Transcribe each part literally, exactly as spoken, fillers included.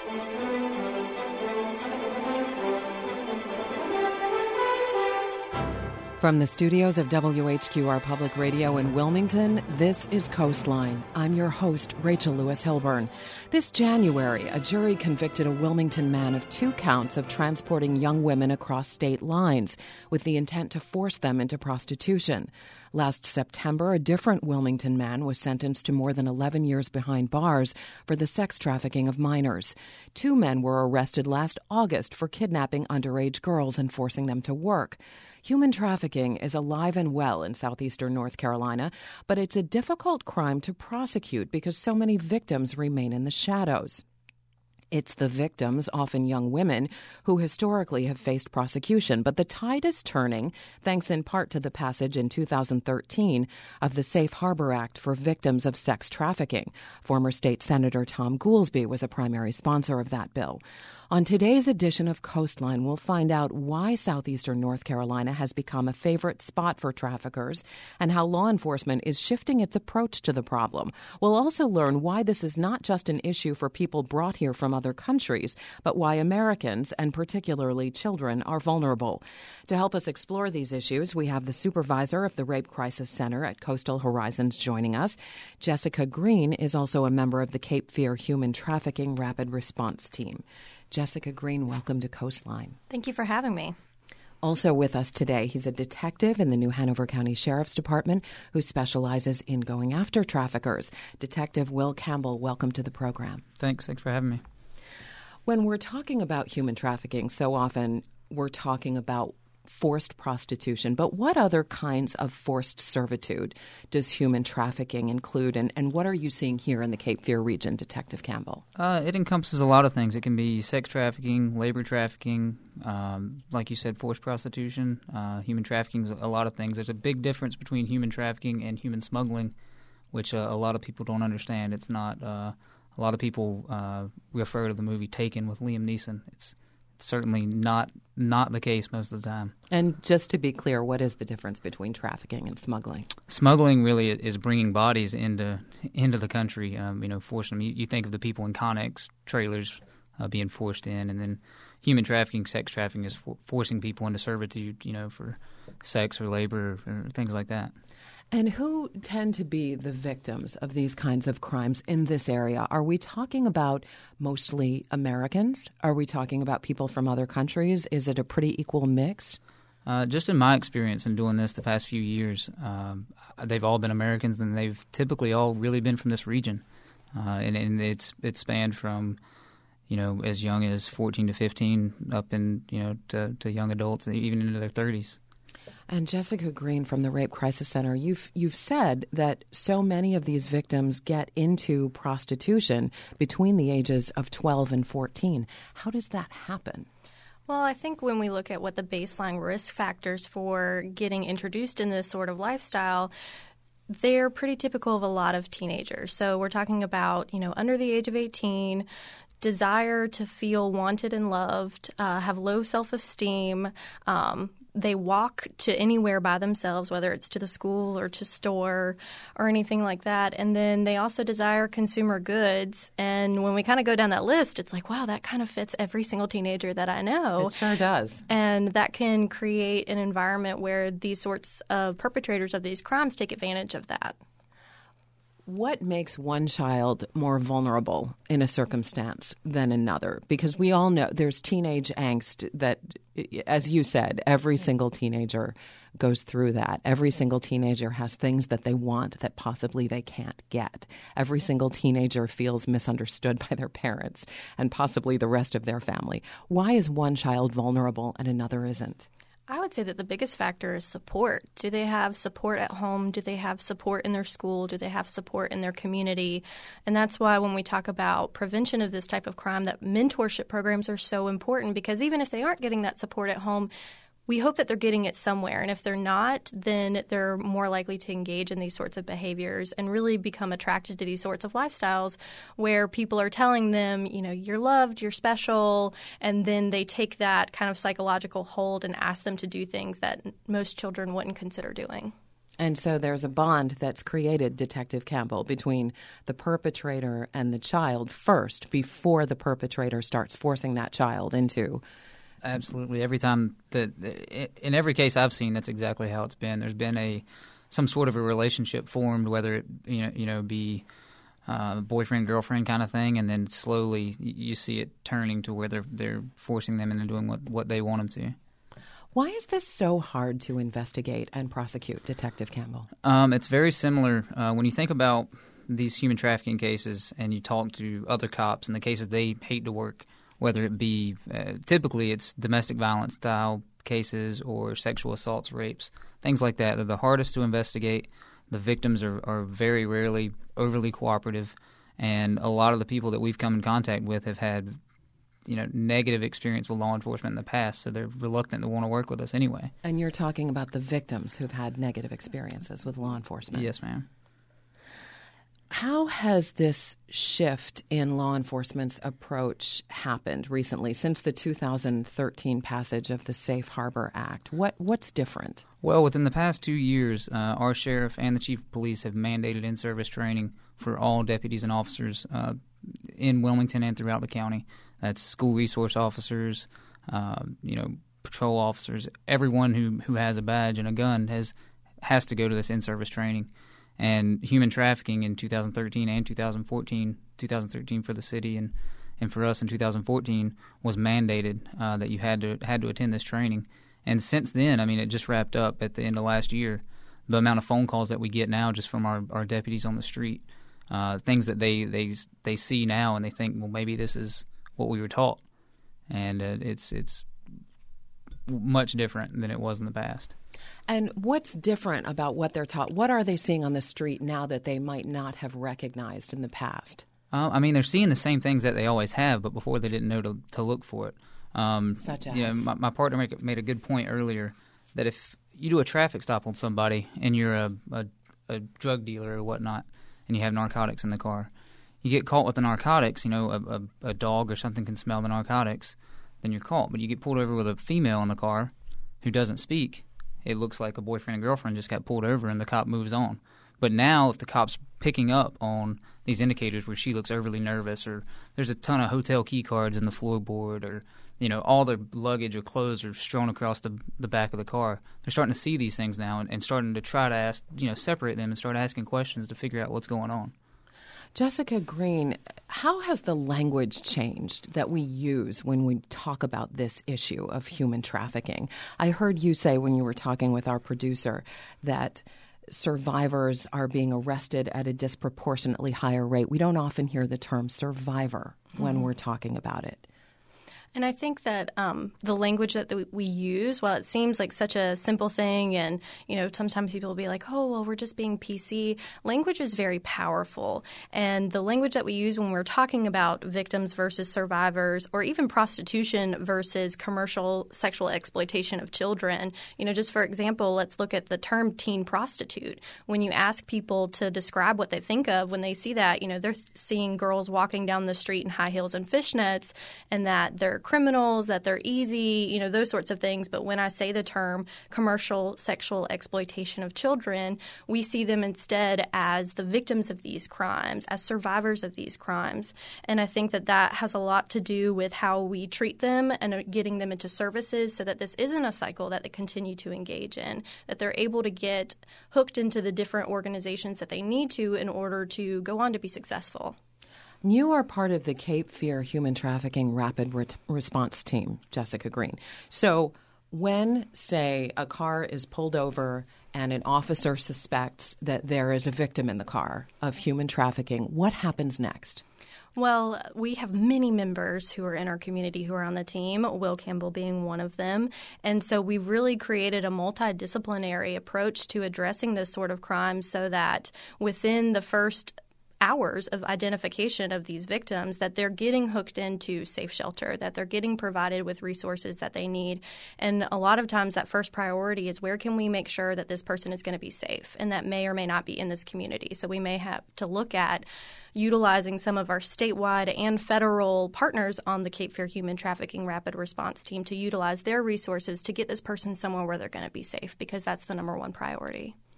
From the studios of W H Q R Public Radio in Wilmington, this is Coastline. I'm your host, Rachel Lewis Hilburn. This January, a jury convicted a Wilmington man of two counts of transporting young women across state lines with the intent to force them into prostitution. Last September, a different Wilmington man was sentenced to more than eleven years behind bars for the sex trafficking of minors. Two men were arrested last August for kidnapping underage girls and forcing them to work. Human trafficking is alive and well in southeastern North Carolina, but it's a difficult crime to prosecute because so many victims remain in the shadows. It's the victims, often young women, who historically have faced prosecution. But the tide is turning, thanks in part to the passage in two thousand thirteen of the Safe Harbor Act for victims of sex trafficking. Former State Senator Tom Goolsbee was a primary sponsor of that bill. On today's edition of Coastline, we'll find out why southeastern North Carolina has become a favorite spot for traffickers and how law enforcement is shifting its approach to the problem. We'll also learn why this is not just an issue for people brought here from other countries, but why Americans, and particularly children, are vulnerable. To help us explore these issues, we have the supervisor of the Rape Crisis Center at Coastal Horizons joining us. Jessica Green is also a member of the Cape Fear Human Trafficking Rapid Response Team. Jessica Green, welcome to Coastline. Thank you for having me. Also with us today, he's a detective in the New Hanover County Sheriff's Department who specializes in going after traffickers. Detective Will Campbell, welcome to the program. Thanks. Thanks for having me. When we're talking about human trafficking, so often we're talking about forced prostitution, but what other kinds of forced servitude does human trafficking include, and, and what are you seeing here in the Cape Fear region, Detective Campbell? Uh, it encompasses a lot of things. It can be sex trafficking, labor trafficking, um, like you said, forced prostitution, uh, human trafficking is a lot of things. There's a big difference between human trafficking and human smuggling, which uh, a lot of people don't understand. It's not uh, – a lot of people uh, refer to the movie Taken with Liam Neeson. It's certainly not not the case most of the time. And just to be clear, what is the difference between trafficking and smuggling? Smuggling really is bringing bodies into into the country, um, you know, forcing them. You, you think of the people in Connex trailers uh, being forced in, and then human trafficking, sex trafficking is for, forcing people into servitude, you know, for sex or labor or, or things like that. And who tend to be the victims of these kinds of crimes in this area? Are we talking about mostly Americans? Are we talking about people from other countries? Is it a pretty equal mix? Uh, just in my experience in doing this the past few years, um, they've all been Americans, and they've typically all really been from this region. Uh, and, and it's it's spanned from, you know, as young as fourteen to fifteen up in, you know, to, to young adults, even into their thirties. And Jessica Green from the Rape Crisis Center, you've you've said that so many of these victims get into prostitution between the ages of twelve and fourteen. How does that happen? Well, I think when we look at what the baseline risk factors for getting introduced in this sort of lifestyle, they're pretty typical of a lot of teenagers. So we're talking about, you know, under the age of eighteen, desire to feel wanted and loved, uh, have low self-esteem. Um, they walk to anywhere by themselves, whether it's to the school or to store or anything like that. And then they also desire consumer goods. And when we kind of go down that list, it's like, wow, that kind of fits every single teenager that I know. It sure does. And that can create an environment where these sorts of perpetrators of these crimes take advantage of that. What makes one child more vulnerable in a circumstance than another? Because we all know there's teenage angst that, as you said, every single teenager goes through that. Every single teenager has things that they want that possibly they can't get. Every single teenager feels misunderstood by their parents and possibly the rest of their family. Why is one child vulnerable and another isn't? I would say that the biggest factor is support. Do they have support at home? Do they have support in their school? Do they have support in their community? And that's why when we talk about prevention of this type of crime, that mentorship programs are so important, because even if they aren't getting that support at home, we hope that they're getting it somewhere. And if they're not, then they're more likely to engage in these sorts of behaviors and really become attracted to these sorts of lifestyles where people are telling them, you know, you're loved, you're special, and then they take that kind of psychological hold and ask them to do things that most children wouldn't consider doing. And so there's a bond that's created, Detective Campbell, between the perpetrator and the child first before the perpetrator starts forcing that child into. Absolutely. Every time that in every case I've seen, that's exactly how it's been. There's been a some sort of a relationship formed, whether it you know you know be uh, boyfriend girlfriend kind of thing, and then slowly you see it turning to where they're they're forcing them into doing what, what they want them to. Why is this so hard to investigate and prosecute, Detective Campbell? Um, it's very similar uh, when you think about these human trafficking cases, and you talk to other cops and the cases they hate to work. Whether it be uh, typically it's domestic violence style cases or sexual assaults, rapes, things like that. They're the hardest to investigate. The victims are, are very rarely overly cooperative, and a lot of the people that we've come in contact with have had, you know, negative experience with law enforcement in the past, so they're reluctant to want to work with us anyway. And you're talking about the victims who've had negative experiences with law enforcement. Yes, ma'am. How has this shift in law enforcement's approach happened recently since the two thousand thirteen passage of the Safe Harbor Act? What What's different? Well, within the past two years, uh, our sheriff and the chief of police have mandated in-service training for all deputies and officers uh, in Wilmington and throughout the county. That's school resource officers, uh, you know, patrol officers. Everyone who, who has a badge and a gun has has to go to this in-service training. And human trafficking in two thousand thirteen and two thousand fourteen, two thousand thirteen for the city and, and for us in two thousand fourteen was mandated uh, that you had to had to attend this training. And since then, I mean, it just wrapped up at the end of last year. The amount of phone calls that we get now just from our, our deputies on the street, uh, things that they, they they see now and they think, well, maybe this is what we were taught. And uh, it's it's much different than it was in the past. And what's different about what they're taught? What are they seeing on the street now that they might not have recognized in the past? Uh, I mean, they're seeing the same things that they always have, but before they didn't know to, to look for it. Um, Such as? You know, my, my partner made, made a good point earlier that if you do a traffic stop on somebody and you're a, a, a drug dealer or whatnot and you have narcotics in the car, you get caught with the narcotics, you know, a, a, a dog or something can smell the narcotics, then you're caught. But you get pulled over with a female in the car who doesn't speak. It looks like a boyfriend and girlfriend just got pulled over and the cop moves on. But now if the cop's picking up on these indicators where she looks overly nervous or there's a ton of hotel key cards in the floorboard or, you know, all their luggage or clothes are strewn across the the back of the car, they're starting to see these things now and, and starting to try to ask, you know, separate them and start asking questions to figure out what's going on. Jessica Green, how has the language changed that we use when we talk about this issue of human trafficking? I heard you say when you were talking with our producer that survivors are being arrested at a disproportionately higher rate. We don't often hear the term survivor when mm-hmm. we're talking about it. And I think that um, the language that we use, while it seems like such a simple thing and, you know, sometimes people will be like, oh, well, we're just being P C. Language is very powerful. And the language that we use when we're talking about victims versus survivors or even prostitution versus commercial sexual exploitation of children, you know, just for example, let's look at the term teen prostitute. When you ask people to describe what they think of when they see that, you know, they're seeing girls walking down the street in high heels and fishnets and that they're criminals, that they're easy, you know, those sorts of things. But when I say the term commercial sexual exploitation of children, we see them instead as the victims of these crimes, as survivors of these crimes. And I think that that has a lot to do with how we treat them and getting them into services so that this isn't a cycle that they continue to engage in, that they're able to get hooked into the different organizations that they need to in order to go on to be successful. You are part of the Cape Fear Human Trafficking Rapid Re- Response Team, Jessica Green. So when, say, a car is pulled over and an officer suspects that there is a victim in the car of human trafficking, what happens next? Well, we have many members who are in our community who are on the team, Will Campbell being one of them. And so we've really created a multidisciplinary approach to addressing this sort of crime so that within the first hours of identification of these victims that they're getting hooked into safe shelter, that they're getting provided with resources that they need. And a lot of times that first priority is where can we make sure that this person is going to be safe and that may or may not be in this community. So we may have to look at utilizing some of our statewide and federal partners on the Cape Fear Human Trafficking Rapid Response Team to utilize their resources to get this person somewhere where they're going to be safe because that's the number one priority.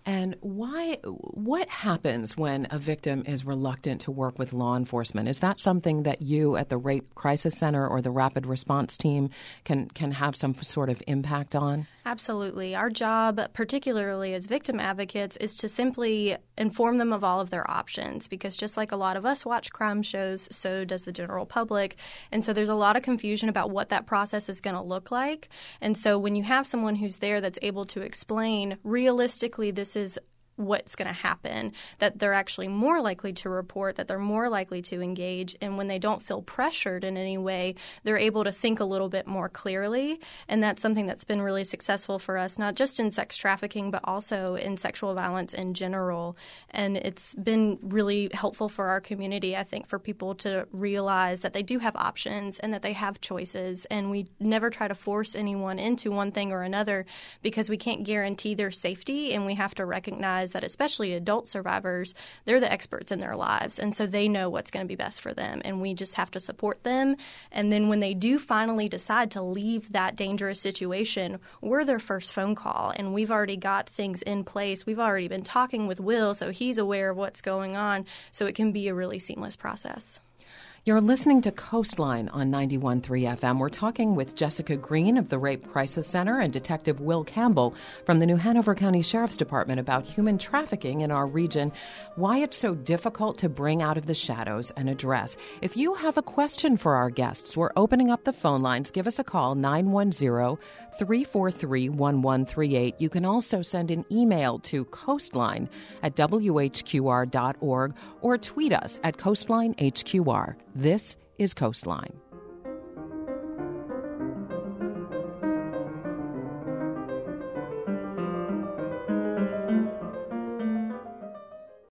And why? What happens when a victim is reluctant to work with law enforcement? Is that something that you at the Rape Crisis Center or the Rapid Response Team can, can have some sort of impact on? Absolutely. Our job, particularly as victim advocates, is to simply inform them of all of their options, because just like a lot of us watch crime shows, so does the general public. And so there's a lot of confusion about what that process is going to look like. And so when you have someone who's there that's able to explain, realistically, this is what's going to happen, that they're actually more likely to report, that they're more likely to engage, and when they don't feel pressured in any way, they're able to think a little bit more clearly. And that's something that's been really successful for us, not just in sex trafficking, but also in sexual violence in general. And it's been really helpful for our community, I think, for people to realize that they do have options and that they have choices. And we never try to force anyone into one thing or another, because we can't guarantee their safety, and we have to recognize that especially adult survivors, they're the experts in their lives, and so they know what's going to be best for them, and we just have to support them. And then when they do finally decide to leave that dangerous situation, we're their first phone call, and we've already got things in place. We've already been talking with Will, so he's aware of what's going on, so it can be a really seamless process. You're listening to Coastline on ninety-one point three F M. We're talking with Jessica Green of the Rape Crisis Center and Detective Will Campbell from the New Hanover County Sheriff's Department about human trafficking in our region, why it's so difficult to bring out of the shadows and address. If you have a question for our guests, we're opening up the phone lines. Give us a call, nine one zero, three four three, one one three eight. You can also send an email to coastline at w h q r dot org or tweet us at coastline H Q R. This is Coastline.